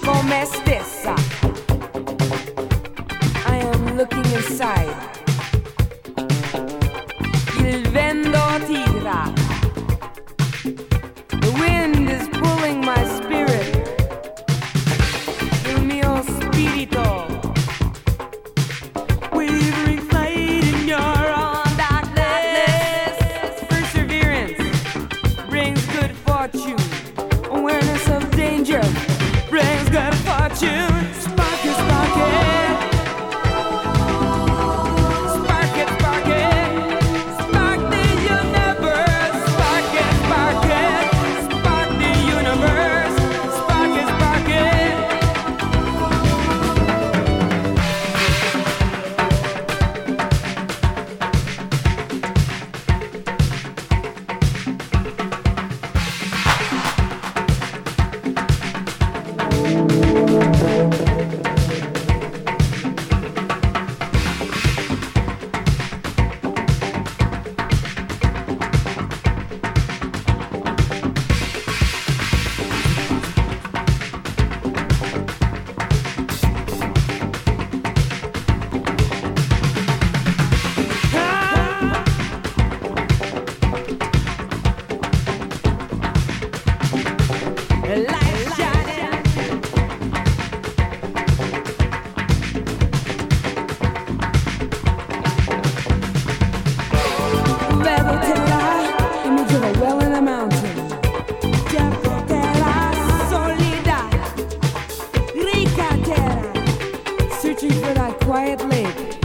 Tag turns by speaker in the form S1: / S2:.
S1: con me stessa. I am looking inside. Il vento tira. The wind is pulling my spirit. Il mio spirito. Wavering flight in your own darkness. Perseverance brings good fortune. Awareness of danger brings good fortune. Spark it, spark it. Spark it, spark it. Spark the universe. Spark it, spark it. Spark the universe. Spark it, spark it. Light shining. Vedo terra, image of a well in a mountain. Tempo terra, solida. Rica terra, searching for that quiet lake.